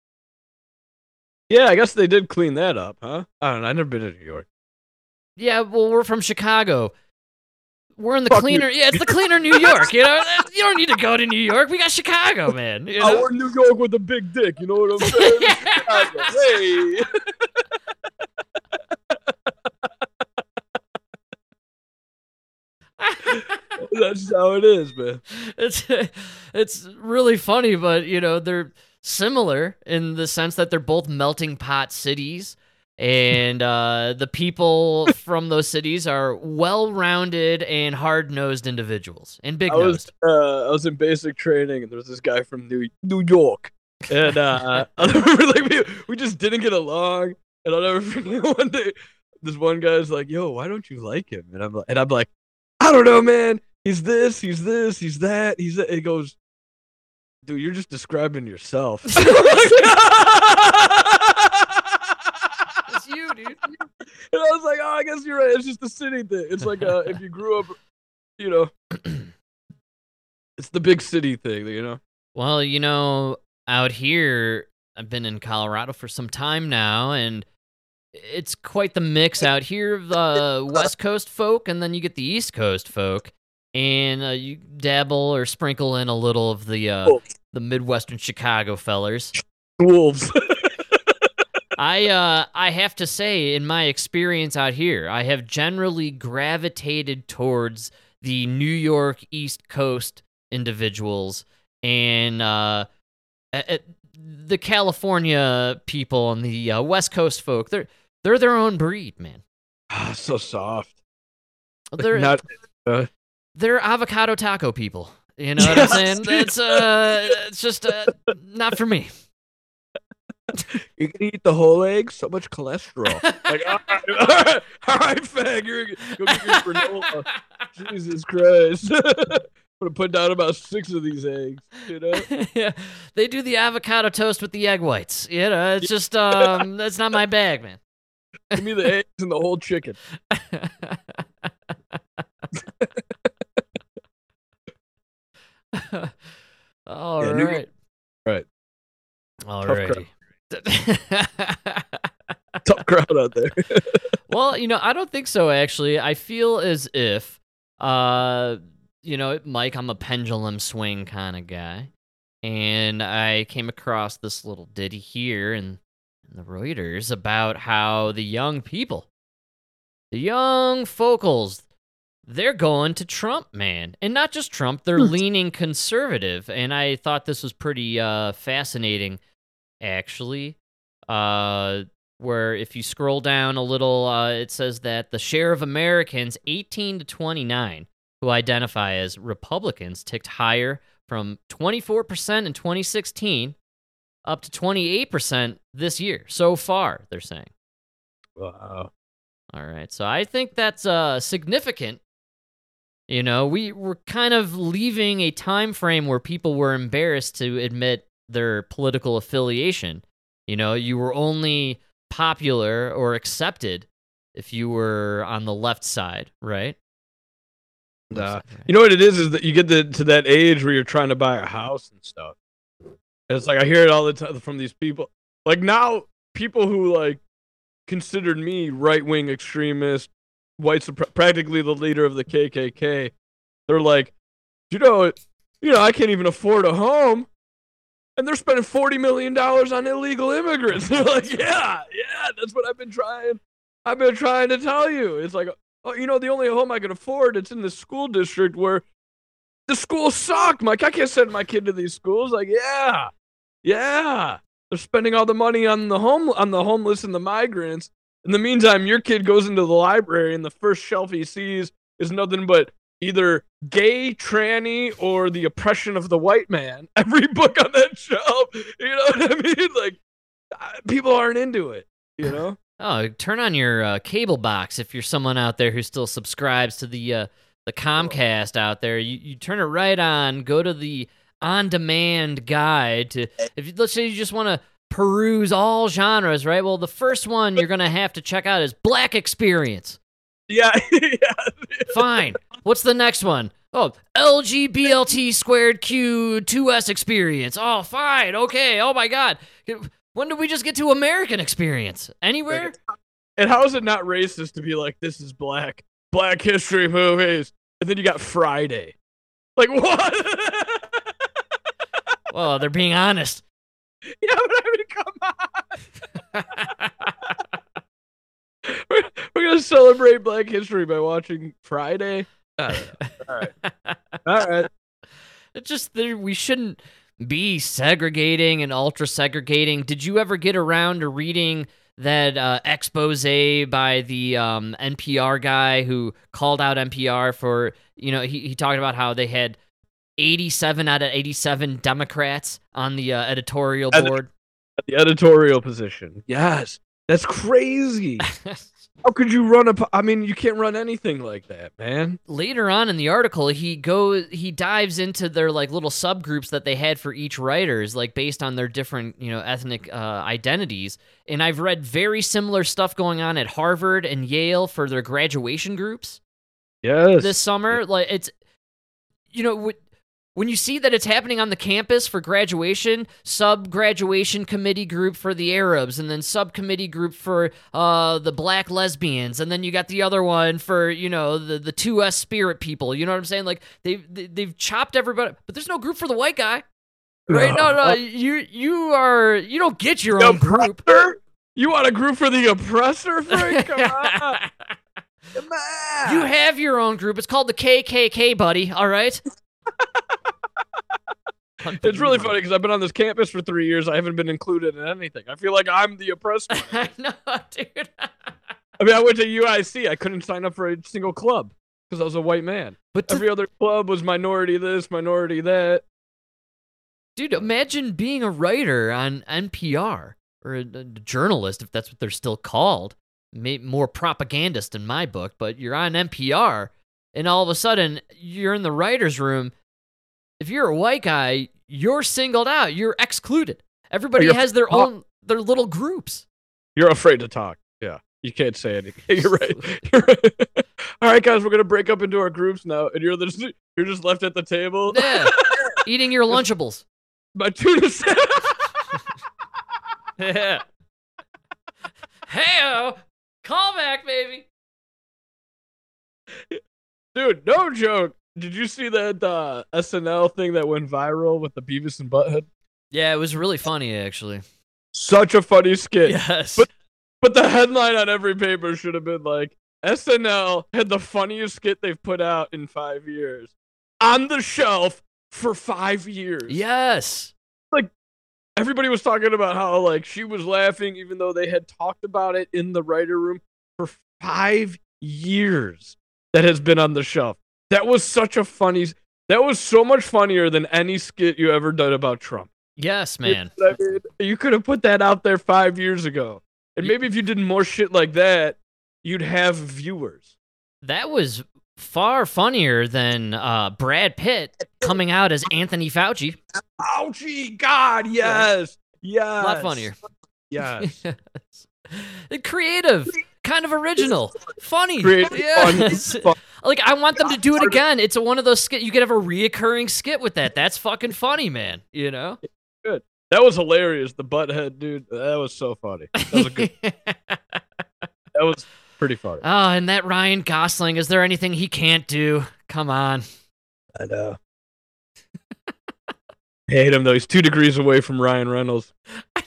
Yeah, I guess they did clean that up, huh? I don't know. I've never been to New York. Yeah, well, we're from Chicago. We're in the Fuck cleaner. you. Yeah, it's the cleaner New York. You know, you don't need to go to New York. We got Chicago, man. You Oh, know? we're in New York with a big dick. You know what I'm saying? Chicago. Hey. That's how it is, man. It's it's really funny, but you know they're similar in the sense that they're both melting pot cities, and uh, the people from those cities are well-rounded and hard-nosed individuals and I was big-nosed. uh, I was in basic training, and there was this guy from New New York, and uh, I remember like we we just didn't get along, and I'll never forget one day. This one guy's like, "Yo, why don't you like him?" And I'm like, and I'm like, "I don't know, man. He's this, he's this, he's that, he's that." He goes, "Dude, you're just describing yourself." It's you, dude. And I was like, "Oh, I guess you're right. It's just the city thing. It's like uh, if you grew up, you know, it's the big city thing, you know." Well, you know, out here, I've been in Colorado for some time now, and it's quite the mix out here of the West Coast folk, and then you get the East Coast folk, and uh, you dabble or sprinkle in a little of the uh, the Midwestern Chicago fellers. Wolves. I uh, I have to say, in my experience out here, I have generally gravitated towards the New York East Coast individuals, and uh, uh, the California people and the uh, West Coast folk. They're they're their own breed, man. Ah, so soft. They're Not. Uh, they're avocado taco people. You know what I'm saying? That's uh, it's just uh, not for me. You can eat the whole egg. So much cholesterol. Like, all right, all right, all right, fag. You're go get your granola. Jesus Christ. I'm gonna put down about six of these eggs. You know. Yeah, they do the avocado toast with the egg whites. You know, it's just um, that's not my bag, man. Give me the eggs and the whole chicken. All Yeah, New- right. Right. All Tough righty. Tough crowd out there. Well, you know, I don't think so, actually. I feel as if, uh, you know, Mike, I'm a pendulum swing kind of guy. And I came across this little ditty here in, in the Reuters about how the young people, the young focals, they're going to Trump, man. And not just Trump, they're leaning conservative. And I thought this was pretty uh, fascinating, actually. Uh, where if you scroll down a little, uh, it says that the share of Americans eighteen to twenty-nine who identify as Republicans ticked higher from twenty-four percent in twenty sixteen up to twenty-eight percent this year. So far, they're saying. Wow. All right. So I think that's uh, significant. You know, we were kind of leaving a time frame where people were embarrassed to admit their political affiliation. You know, you were only popular or accepted if you were on the left side, right? Nah. You know what it is, is that you get the, to that age where you're trying to buy a house and stuff. And it's like, I hear it all the time from these people. Like now, people who like considered me right-wing extremist, white, supre- practically the leader of the K K K, they're like, you know, you know, I can't even afford a home. And they're spending forty million dollars on illegal immigrants. They're like, yeah, yeah, that's what I've been trying. I've been trying to tell you. It's like, oh, you know, the only home I can afford, it's in the school district where the schools suck. Like, I can't send my kid to these schools. Like, yeah, yeah. They're spending all the money on the home on the homeless and the migrants. In the meantime, your kid goes into the library and the first shelf he sees is nothing but either gay, tranny, or the oppression of the white man. Every book on that shelf, you know what I mean? Like, people aren't into it, you know? Oh, turn on your uh, cable box if you're someone out there who still subscribes to the uh, the Comcast out there. You you turn it right on. Go to the on-demand guide to if you, let's say you just want to peruse all genres, right? Well, the first one you're gonna have to check out is Black Experience. Yeah, yeah. Fine. What's the next one? Oh, L G B L T squared Q two S Experience. Oh, fine. Okay. Oh my God. When did we just get to American Experience? Anywhere? And how is it not racist to be like, this is black, black history movies, and then you got Friday? Like, what? Well, they're being honest. Yeah, but I mean, come on. we're, we're going to celebrate black history by watching Friday? I don't know. All right. All right. It's just there, we shouldn't be segregating and ultra segregating. Did you ever get around to reading that uh, expose by the um, N P R guy who called out N P R for, you know, he, he talked about how they had eighty-seven out of eighty-seven Democrats on the uh, editorial board? At the editorial position. Yes. That's crazy. How could you run a... I mean, you can't run anything like that, man. Later on in the article, he goes, he dives into their like little subgroups that they had for each writers, like based on their different, you know, ethnic uh, identities. And I've read very similar stuff going on at Harvard and Yale for their graduation groups. Yes. This summer, like it's, you know, w- when you see that it's happening on the campus for graduation, sub-graduation committee group for the Arabs, and then subcommittee group for uh, the black lesbians, and then you got the other one for, you know, the, the two S spirit people. You know what I'm saying? Like, they've, they've chopped everybody, but there's no group for the white guy. Right? No, no, you you are, you don't get your the own group. Oppressor? You want a group for the oppressor, Frank? Come on. Come on. You have your own group. It's called the K K K, buddy, all right? It's really funny because I've been on this campus for three years. I haven't been included in anything. I feel like I'm the oppressed one. I know, dude. I mean, I went to U I C. I couldn't sign up for a single club because I was a white man. But to, every other club was minority this, minority that. Dude, imagine being a writer on N P R or a, a journalist, if that's what they're still called. May, more propagandist in my book, but you're on N P R, and all of a sudden you're in the writer's room. If you're a white guy, you're singled out. You're excluded. Everybody You're has their f- own, their little groups. You're afraid to talk. Yeah, you can't say anything. You're right. You're right. All right, guys, we're gonna break up into our groups now, and you're the, you're just left at the table. Yeah, eating your Lunchables. My tuna salad. Yeah. Hey-o, call back, baby. Dude, no joke. Did you see that uh, S N L thing that went viral with the Beavis and Butthead? Yeah, it was really funny, actually. Such a funny skit. Yes. But but the headline on every paper should have been like, S N L had the funniest skit they've put out in five years. On the shelf for five years. Yes. Like, everybody was talking about how, like, she was laughing even though they had talked about it in the writer room for five years that has been on the shelf. That was such a funny... That was so much funnier than any skit you ever done about Trump. Yes, man. You know what I mean? You could have put that out there five years ago. And maybe if you did more shit like that, you'd have viewers. That was far funnier than uh, Brad Pitt coming out as Anthony Fauci. Fauci, God, yes. Yes. A lot funnier. Yes. Yes. Creative. Kind of original. Funny. Creative, yes. fun. Like, I want them to do it again. It's a, one of those skit. You could have a reoccurring skit with that. That's fucking funny, man. You know? Good. That was hilarious. The butthead, dude. That was so funny. That was a good. That was pretty funny. Oh, and that Ryan Gosling. Is there anything he can't do? Come on. I know. Hate him though. He's two degrees away from Ryan Reynolds.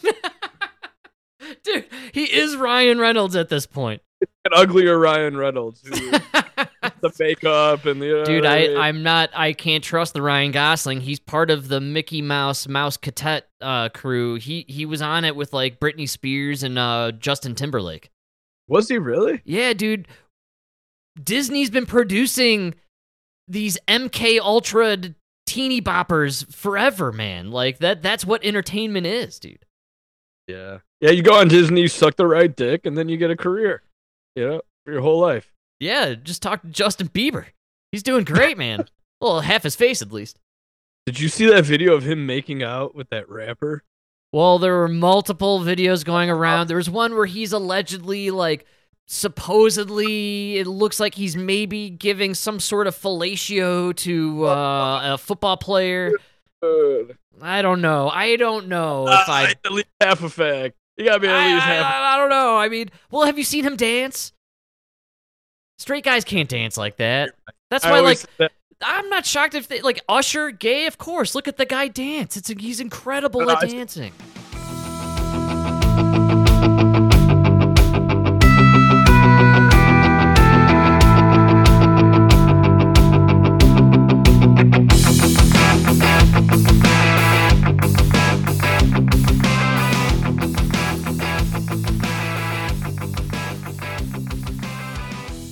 Dude, he is Ryan Reynolds at this point. An uglier Ryan Reynolds. Who, the makeup and the. Uh, Dude, I, I'm not. I can't trust the Ryan Gosling. He's part of the Mickey Mouse Mouse Quartet uh, crew. He he was on it with like Britney Spears and uh, Justin Timberlake. Was he really? Yeah, dude. Disney's been producing these M K Ultra teeny boppers forever, man. Like that. That's what entertainment is, dude. Yeah. Yeah, you go on Disney, you suck the right dick, and then you get a career. You know, for your whole life. Yeah, just talk to Justin Bieber. He's doing great, man. Well, half his face at least. Did you see that video of him making out with that rapper? Well, there were multiple videos going around. There was one where he's allegedly, like, supposedly, it looks like he's maybe giving some sort of fellatio to uh, a football player. Good. I don't know. I don't know Uh, if I... at least half a fact. You gotta be at I, least I, half. I, I don't know. I mean, well, have you seen him dance? Straight guys can't dance like that. That's I why, like, always say that. I'm not shocked if they, like, Usher, gay, of course. Look at the guy dance. It's he's incredible No, at I- dancing.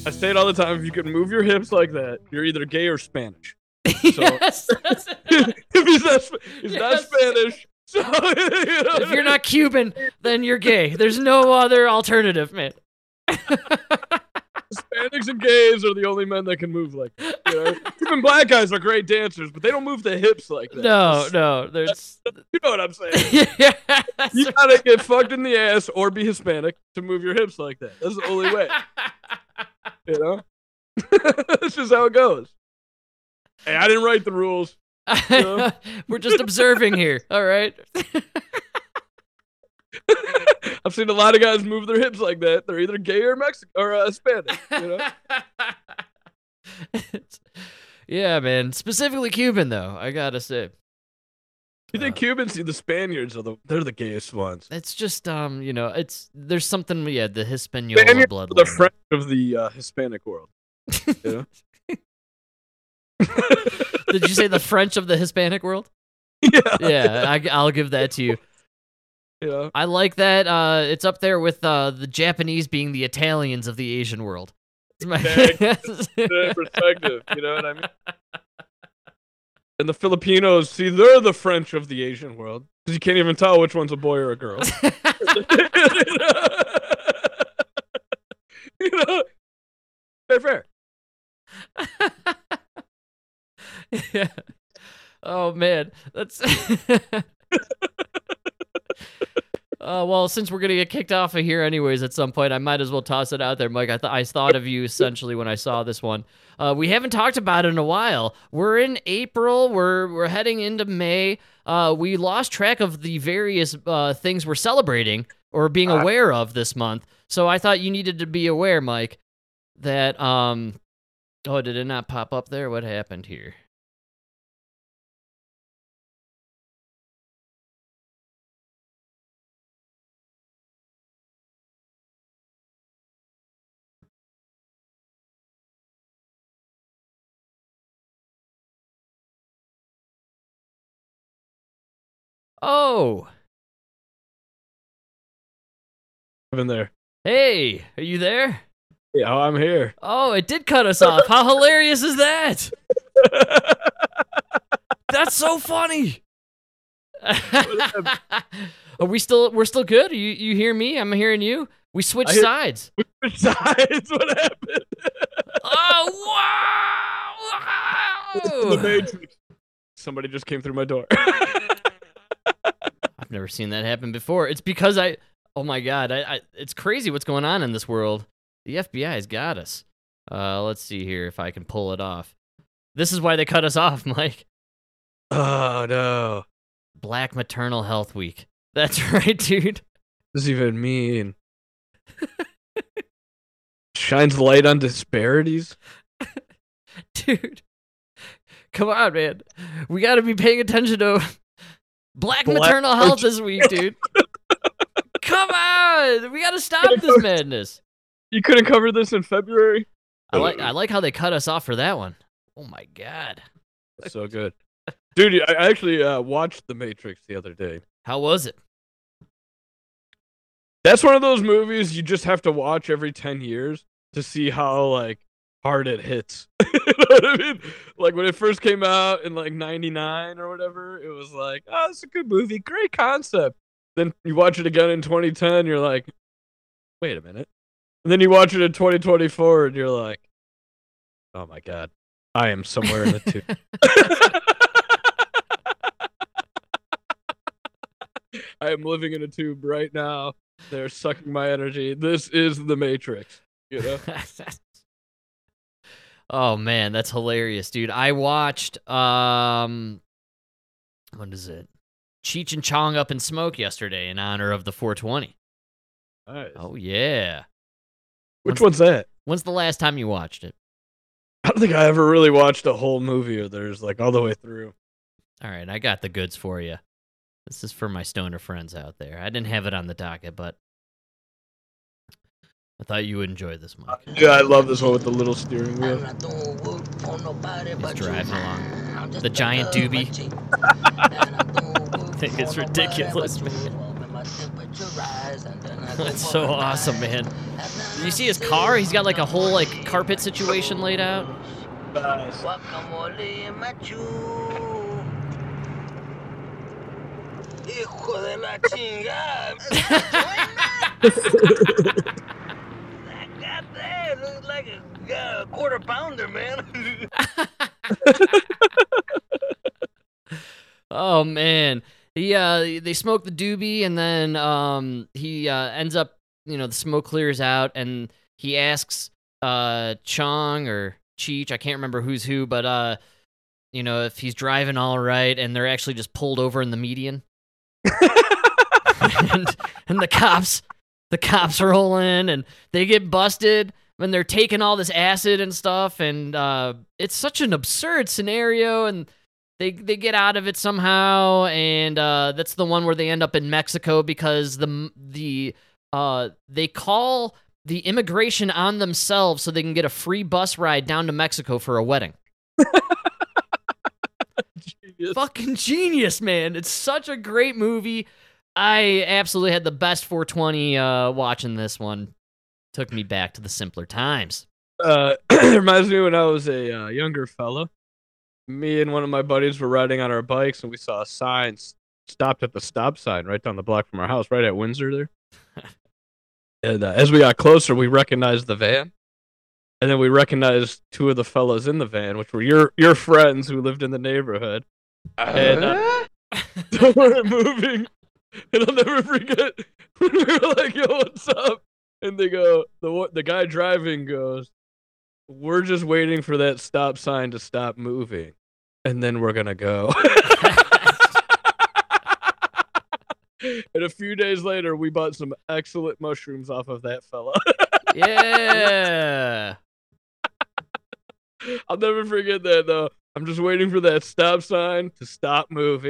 I say it all the time. If you can move your hips like that, you're either gay or Spanish. So Yes. if he's not, Sp- he's not Yes. Spanish. So you know, If you're not Cuban, then you're gay. There's no other alternative, man. Hispanics and gays are the only men that can move like that. You know? Even black guys are great dancers, but they don't move the hips like that. No, no. There's. You know what I'm saying? Yeah. You gotta get fucked in the ass or be Hispanic to move your hips like that. That's the only way. You know? That's just how it goes. Hey, I didn't write the rules. know? We're just observing here. All right. I've seen a lot of guys move their hips like that. They're either gay or Mexican or uh, Hispanic. You know? Yeah, man. Specifically Cuban, though. I gotta say. You think Uh, Cubans, the Spaniards are the they're the gayest ones. It's just um, you know, it's there's something. Yeah, the Hispaniola Spaniards bloodline. are the French of the uh, Hispanic world. You know? Did you say the French of the Hispanic world? Yeah. Yeah, I, I'll give that to you. Yeah. I like that. Uh, it's up there with uh, the Japanese being the Italians of the Asian world. It's my- Good perspective. You know what I mean? And the Filipinos, see, they're the French of the Asian world because you can't even tell which one's a boy or a girl. You know, fair, fair. Yeah. Oh man, that's. Uh, well, since we're gonna get kicked off of here anyways at some point, I might as well toss it out there, Mike. I, th- I thought of you essentially when I saw this one. Uh, we haven't talked about it in a while. We're in April. We're we're heading into May. Uh, we lost track of the various uh, things we're celebrating or being aware of this month. So I thought you needed to be aware, Mike, that um. Oh, did it not pop up there? What happened here? Oh, In there. hey, are you there? Yeah, I'm here. Oh, it did cut us off. How hilarious is that? That's so funny. Are we still? We're still good. You you hear me? I'm hearing you. We switched I hear- sides. Besides, what happened? Oh wow! The wow. Matrix. Somebody just came through my door. I've never seen that happen before. It's because I. Oh my god! I, I. It's crazy what's going on in this world. The F B I has got us. Uh, let's see here if I can pull it off. This is why they cut us off, Mike. Oh no. Black Maternal Health Week. That's right, dude. What does even mean? Shines light on disparities? Dude. Come on, man. We got to be paying attention to Black, Black Maternal Health this week, dude. Come on. We got to stop this madness. You couldn't cover this in February? I like I like how they cut us off for that one. Oh my god. That's so good. Dude, I I actually uh, watched The Matrix the other day. How was it? That's one of those movies you just have to watch every ten years to see how, like, hard it hits. You know what I mean? Like, when it first came out in, like, ninety-nine or whatever, it was like, oh, it's a good movie. Great concept. Then you watch it again in twenty ten, you're like, wait a minute. And then you watch it in twenty twenty-four, and you're like, oh my god, I am somewhere in the two. I am living in a tube right now. They're sucking my energy. This is the Matrix. You know? Oh man, that's hilarious, dude. I watched um what is it? Cheech and Chong Up in Smoke yesterday in honor of the four twenty. Nice. Oh yeah. Which one's that? When's the last time you watched it? I don't think I ever really watched a whole movie of theirs, like, all the way through. All right, I got the goods for you. This is for my stoner friends out there. I didn't have it on the docket, but I thought you would enjoy this, Mike. Yeah, I love this one with the little steering wheel. He's driving along. The giant doobie. I think it's ridiculous, man. That's so awesome, man. You see his car? He's got like a whole like carpet situation laid out. Nice. Guacamole machu. Hijo de la chingada. God damn, looks like a uh, quarter pounder, man. Oh man, he uh, they smoke the doobie, and then um, he uh, ends up, you know, the smoke clears out, and he asks uh, Chong or Cheech, I can't remember who's who, but uh, you know, if he's driving all right, and they're actually just pulled over in the median, and, and the cops, the cops roll in, and they get busted when they're taking all this acid and stuff, and uh, it's such an absurd scenario, and they they get out of it somehow, and uh, that's the one where they end up in Mexico because the the uh, they call the immigration on themselves so they can get a free bus ride down to Mexico for a wedding. Genius. Fucking genius, man. It's such a great movie. I absolutely had the best four twenty uh, watching this one. Took me back to the simpler times. Uh, it reminds me when I was a uh, younger fella. Me and one of my buddies were riding on our bikes, and we saw a sign stopped at the stop sign right down the block from our house, right at Windsor there. And uh, as we got closer, we recognized the van. And then we recognized two of the fellows in the van, which were your your friends who lived in the neighborhood. And uh, they weren't moving. And I'll never forget when we were like, yo, what's up? And they go, the the guy driving goes, we're just waiting for that stop sign to stop moving. And then we're going to go. And a few days later, we bought some excellent mushrooms off of that fella. Yeah. I'll never forget that, though. I'm just waiting for that stop sign to stop moving.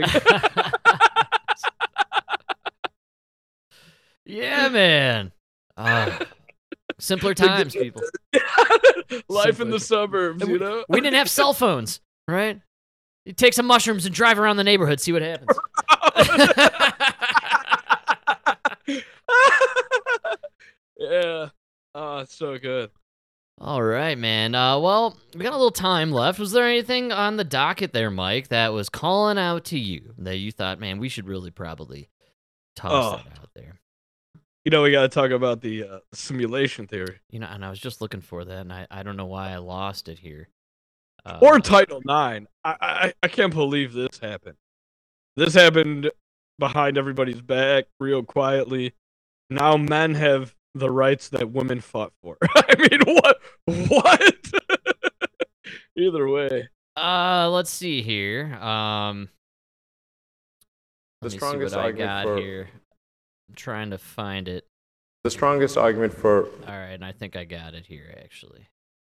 Yeah, man. Uh, simpler times, people. Life Simpler in the suburbs, we, you know? We didn't have cell phones, right? You take some mushrooms and drive around the neighborhood, see what happens. Yeah. Oh, it's so good. All right, man. Uh, well, we got a little time left. Was there anything on the docket there, Mike, that was calling out to you that you thought, man, we should really probably toss Oh. that out there? You know, we got to talk about the uh, simulation theory. You know, and I was just looking for that, and I, I don't know why I lost it here. Uh, Or Title nine. I, I I can't believe this happened. This happened behind everybody's back, real quietly. Now men have the rights that women fought for. I mean, what? What? Either way. Uh, let's see here. Um, The let me see strongest what I argument got for here. I'm trying to find it. the strongest argument for All right, and I think I got it here, actually.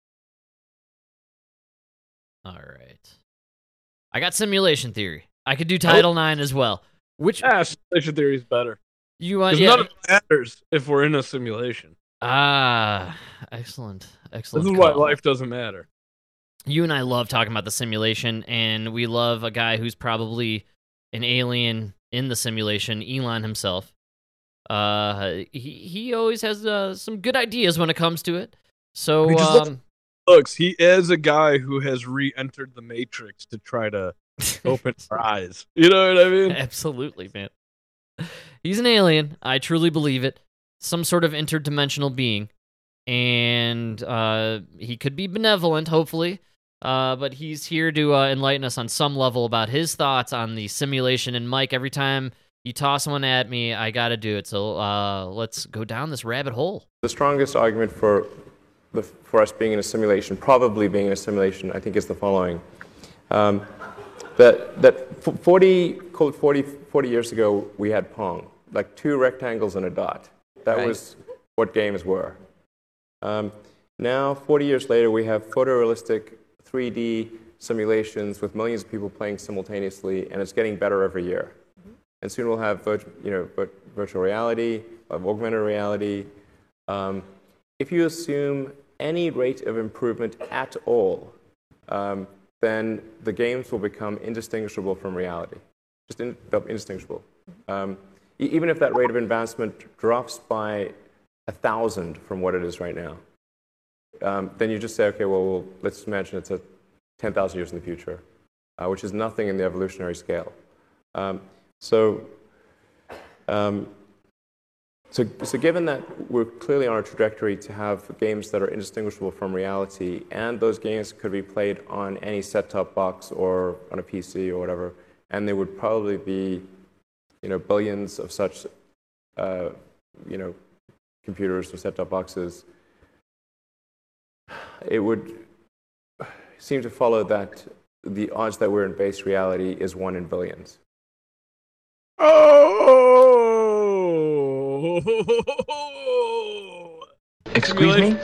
All right. I got simulation theory. I could do Title nine as well. Which Ah, simulation theory is better. you want? Because Yeah. none of it matters if we're in a simulation. Ah, excellent, excellent. This is why call. life doesn't matter. You and I love talking about the simulation, and we love a guy who's probably an alien in the simulation, Elon himself. Uh, he he always has uh, some good ideas when it comes to it. So, He just looks- um, Looks, he is a guy who has re-entered the Matrix to try to open our eyes. You know what I mean? absolutely, man. He's an alien. I truly believe it. Some sort of interdimensional being, and uh, he could be benevolent, hopefully. Uh, but he's here to uh, enlighten us on some level about his thoughts on the simulation. And Mike, every time you toss one at me, I gotta do it. So uh, let's go down this rabbit hole. the strongest argument for the, for us being in a simulation, probably being in a simulation, I think is the following. Um, that that f- forty, called forty, forty years ago, we had Pong, like two rectangles and a dot. That Right. was what games were. Um, now, forty years later, we have photorealistic three D simulations with millions of people playing simultaneously, and it's getting better every year. And soon we'll have virt- you know, vir- virtual reality, we'll have augmented reality. Um, if you assume any rate of improvement at all, um, then the games will become indistinguishable from reality. Just in, indistinguishable. Um, e- even if that rate of advancement drops by a thousand from what it is right now, um, then you just say, okay, well, well let's imagine it's a ten thousand years in the future, uh, which is nothing in the evolutionary scale. Um, so, um, so, so given that we're clearly on a trajectory to have games that are indistinguishable from reality, and those games could be played on any set-top box or on a P C or whatever, and there would probably be, you know, billions of such, uh, you know, computers or set-top boxes, it would seem to follow that the odds that we're in base reality is one in billions. Oh! Excuse me?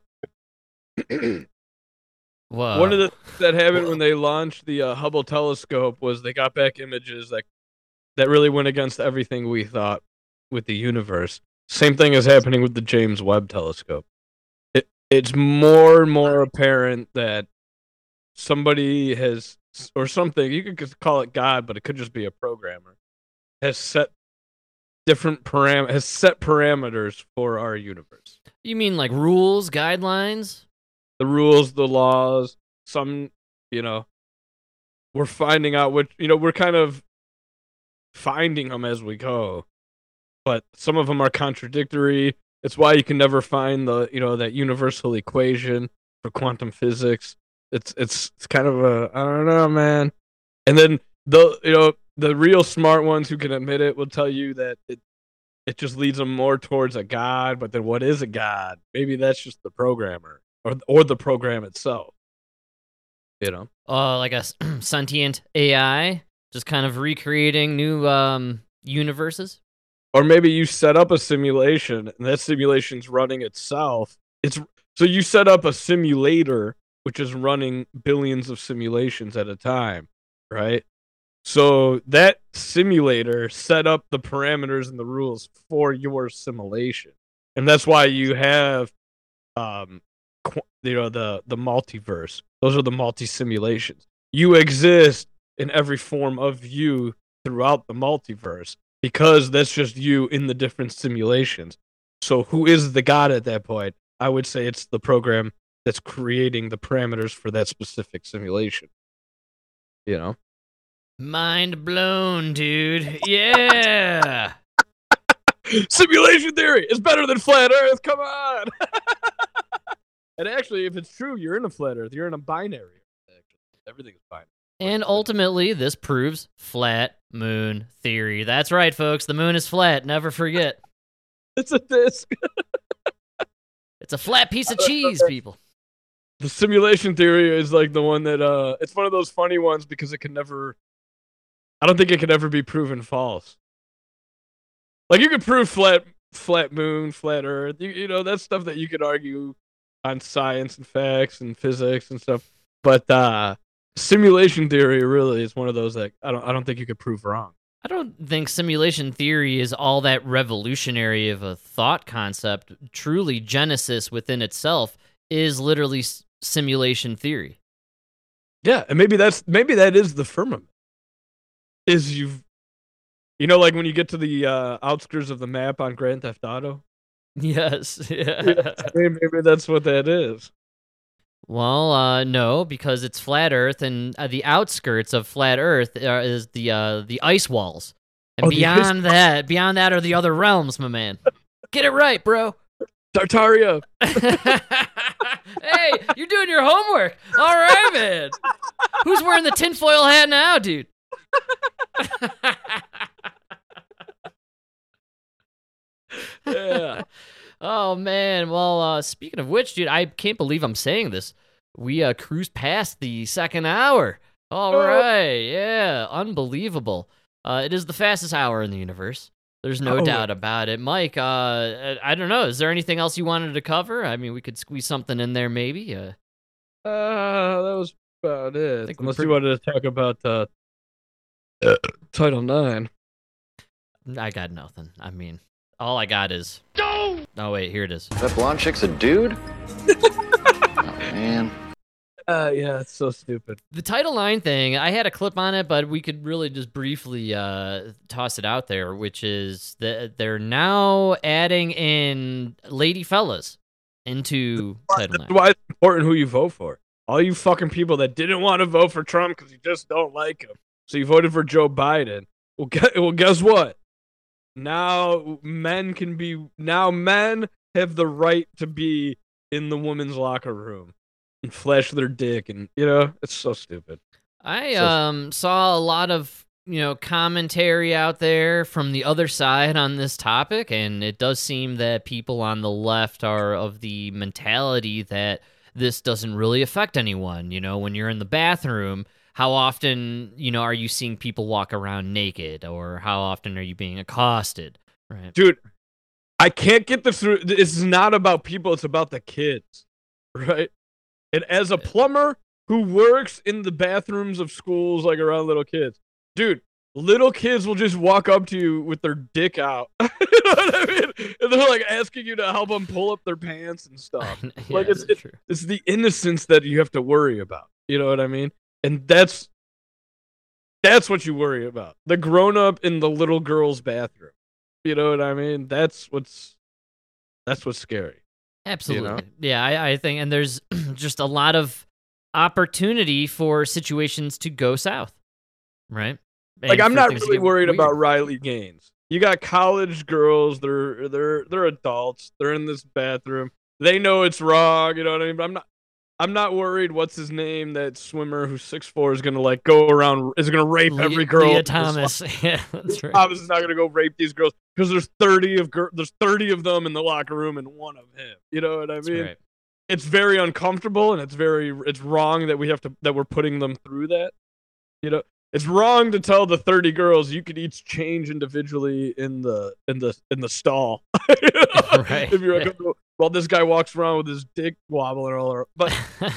Whoa. One of the things that happened when they launched the uh, Hubble telescope was they got back images that that really went against everything we thought with the universe. Same thing is happening with the James Webb telescope. It it's more and more apparent that somebody has, or something, you could just call it God, but it could just be a programmer, has set different param has set parameters for our universe. You mean like rules, guidelines? The rules, the laws, some, you know, we're finding out which, you know, we're kind of finding them as we go, but some of them are contradictory. It's why you can never find the, you know, that universal equation for quantum physics. It's, it's, it's kind of a, I don't know, man. And then the, you know, the real smart ones who can admit it will tell you that it, it just leads them more towards a god. But then what is a god? Maybe that's just the programmer. Or, or the program itself, you know? Uh, like a s- sentient A I, just kind of recreating new um, universes? Or maybe you set up a simulation, and that simulation's running itself. It's so you set up a simulator, which is running billions of simulations at a time, right? So that simulator set up the parameters and the rules for your simulation. And that's why you have... um. You know, the the multiverse. Those are the multi-simulations. You exist in every form of you throughout the multiverse because that's just you in the different simulations. So who is the god at that point? I would say it's the program that's creating the parameters for that specific simulation. You know? Mind blown, dude. Yeah. Simulation theory is better than flat Earth. Come on. And actually, if it's true, you're in a flat Earth. You're in a binary. Actually, everything is binary. And ultimately, this proves flat moon theory. That's right, folks. The moon is flat. Never forget. It's a disc. It's a flat piece of cheese, people. The simulation theory is like the one that, uh, it's one of those funny ones because it can never, I don't think it can ever be proven false. Like, you could prove flat, flat moon, flat Earth. You, you know, that's stuff that you could argue on science and facts and physics and stuff, but uh, simulation theory really is one of those that I don't I don't think you could prove wrong. I don't think simulation theory is all that revolutionary of a thought concept. Truly, Genesis within itself is literally s- simulation theory. Yeah, and maybe that's maybe that is the firmament. Is you've, you know, like when you get to the uh, outskirts of the map on Grand Theft Auto. Yes. Yeah. maybe, maybe that's what that is. Well, uh, no, because it's flat Earth, and uh, the outskirts of flat Earth uh, is the uh, the ice walls, and Oh, the ice- beyond that, beyond that are the other realms, my man. Get it right, bro. Tartaria. Hey, you're doing your homework. All right, man. Who's wearing the tinfoil hat now, dude? Yeah. Oh man. Well, uh, speaking of which, dude, I can't believe I'm saying this. We uh, cruised past the second hour. All Oh. right. Yeah. Unbelievable. Uh, it is the fastest hour in the universe. There's no Oh. doubt about it. Mike, uh, I, I don't know. Is there anything else you wanted to cover? I mean, we could squeeze something in there, maybe. Uh, Uh, that was about it. think we Unless pre- you wanted to talk about uh, Title Nine. I got nothing. I mean, all I got is. Oh wait, here it is. That blonde chick's a dude? Oh, man. Uh, yeah, it's so stupid. The Title nine thing, I had a clip on it, but we could really just briefly uh, toss it out there, which is that they're now adding in lady fellas into Title That's nine. why it's important who you vote for. All you fucking people that didn't want to vote for Trump because you just don't like him, so you voted for Joe Biden. Well, guess, well, guess what? Now men can be. Now men have the right to be in the women's locker room and flash their dick, and you know it's so stupid. I So- um saw a lot of, you know, commentary out there from the other side on this topic, and it does seem that people on the left are of the mentality that this doesn't really affect anyone. You know, when you're in the bathroom, how often, you know, are you seeing people walk around naked, or how often are you being accosted? Right. Dude, I can't get this through. It's not about people, it's about the kids, right? And as a plumber who works in the bathrooms of schools, like around little kids, dude, little kids will just walk up to you with their dick out. You know what I mean? And they're like asking you to help them pull up their pants and stuff. Yeah, Like it's, that's it, true. it's the innocence that you have to worry about. You know what I mean? And that's that's what you worry about. The grown up in the little girl's bathroom. You know what I mean? That's what's that's what's scary. Absolutely. Yeah, I, I think, and there's just a lot of opportunity for situations to go south, right? Like And I'm for not things to really get worried weird. about Riley Gaines. You got college girls, they're they're they're adults, they're in this bathroom. They know it's wrong, you know what I mean? But I'm not I'm not worried what's his name, that swimmer who's six foot four is gonna like go around is gonna rape Le- every girl. Leah in this Thomas. Yeah, that's right. Thomas is not gonna go rape these girls because there's thirty of gir- there's thirty of them in the locker room and one of him. You know what I That's mean? right. It's very uncomfortable and it's very it's wrong that we have to that we're putting them through that. You know, it's wrong to tell the thirty girls you could each change individually in the in the in the stall. You know? Right, If you're yeah. like, well, this guy walks around with his dick wobbling all around, but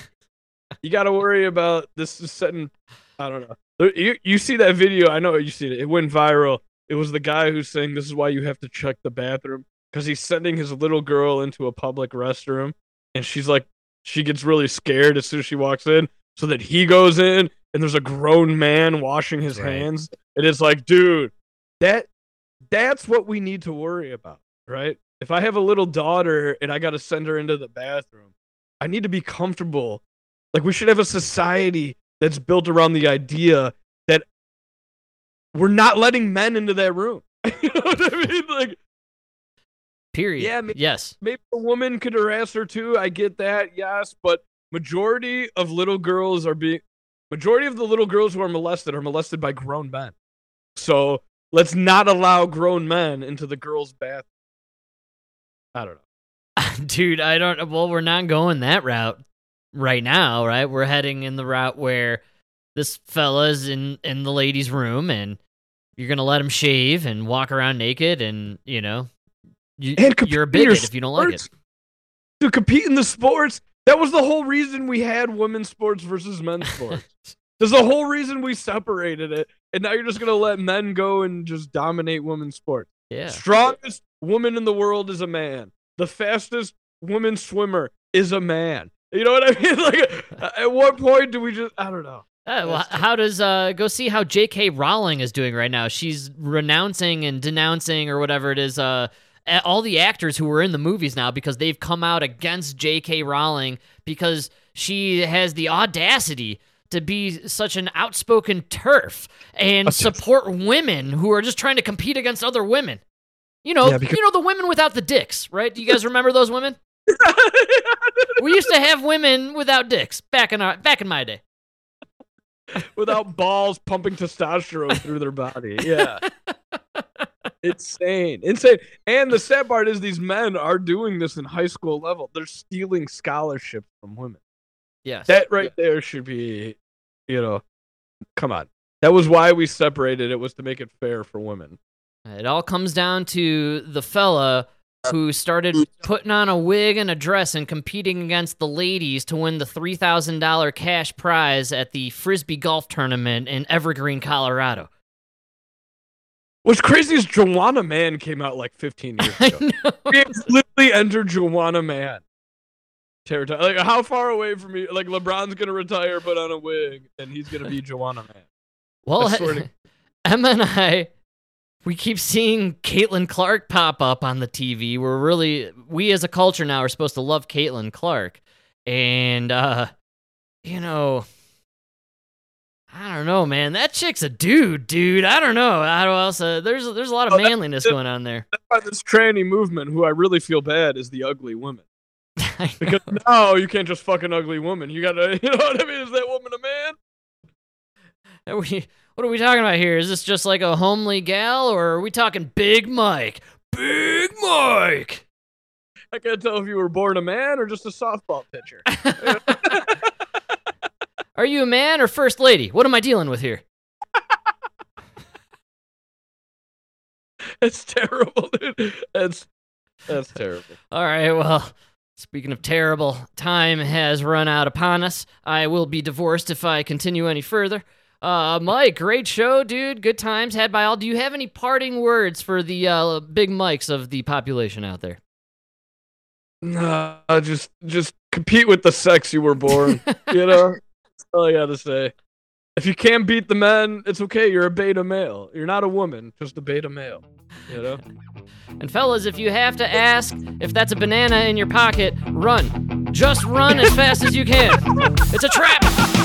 you got to worry about this is setting. I don't know. There- You you see that video? I know you see it. It went viral. It was the guy who's saying this is why you have to check the bathroom because he's sending his little girl into a public restroom, and she's like, she gets really scared as soon as she walks in, so that he goes in, and there's a grown man washing his Right. hands, and it's like, dude, that that's what we need to worry about, right? If I have a little daughter and I got to send her into the bathroom, I need to be comfortable. Like, we should have a society that's built around the idea that we're not letting men into that room. You know what I mean? Like, Period. Yeah, maybe- Yes. maybe a woman could harass her too. I get that, yes, but majority of little girls are being majority of the little girls who are molested are molested by grown men. So let's not allow grown men into the girls' bath. I don't know. Dude, I don't. Well, we're not going that route right now, right? We're heading in the route where this fella's in in the ladies' room, and you're gonna let him shave and walk around naked, and you know, you, And compete you're a in your bigot if you don't like it. sports. To compete in the sports, that was the whole reason we had women's sports versus men's sports. There's the whole reason we separated it, and now you're just gonna let men go and just dominate women's sports. Yeah. Strongest woman in the world is a man. The fastest woman swimmer is a man. You know what I mean? Like, at what point do we just? I don't know. Uh, well, That's tough. how does uh go see how J K. Rowling is doing right now? She's renouncing and denouncing or whatever it is. Uh, a- all the actors who were in the movies now because they've come out against J K. Rowling because she has the audacity to be such an outspoken TERF and A TERF. support women who are just trying to compete against other women. You know, Yeah, because- you know the women without the dicks, right? Do you guys remember those women? We used to have women without dicks back in our back in my day. Without balls pumping testosterone through their body. Yeah. Insane. Insane. And the sad part is these men are doing this in high school level. They're stealing scholarships from women. Yes. That right there should be, you know, come on. That was why we separated. It was to make it fair for women. It all comes down to the fella who started putting on a wig and a dress and competing against the ladies to win the three thousand dollars cash prize at the Frisbee golf tournament in Evergreen, Colorado. What's crazy is Joanna Man came out like fifteen years I ago. know. We literally entered Joanna Man. Terror. Like, how far away from me? Like, LeBron's gonna retire, put on a wig, and he's gonna be Joanna Man. Well, I swear to- Emma and I, we keep seeing Caitlin Clark pop up on the T V. We're really, we as a culture now are supposed to love Caitlin Clark. And, uh, you know, I don't know, man. That chick's a dude, dude. I don't know. How else? Uh, there's there's a lot of Oh, that- manliness that- going on there. That's why this tranny movement, who I really feel bad, is the ugly woman. Because no, you can't just fuck an ugly woman. You gotta, you know what I mean? Is that woman a man? Are we, what are we talking about here? Is this just like a homely gal, or are we talking Big Mike? Big Mike! I can't tell if you were born a man or just a softball pitcher. Are you a man or first lady? What am I dealing with here? It's terrible, dude. That's that's terrible. All right, well, speaking of terrible, time has run out upon us. I will be divorced if I continue any further. Uh, Mike, great show, dude. Good times had by all. Do you have any parting words for the uh, big mics of the population out there? No, just just compete with the sex you were born. You know, that's all I gotta say. If you can't beat the men, it's okay. You're a beta male. You're not a woman, just a beta male. You know. And fellas, if you have to ask if that's a banana in your pocket, run. Just run as fast as you can. It's a trap.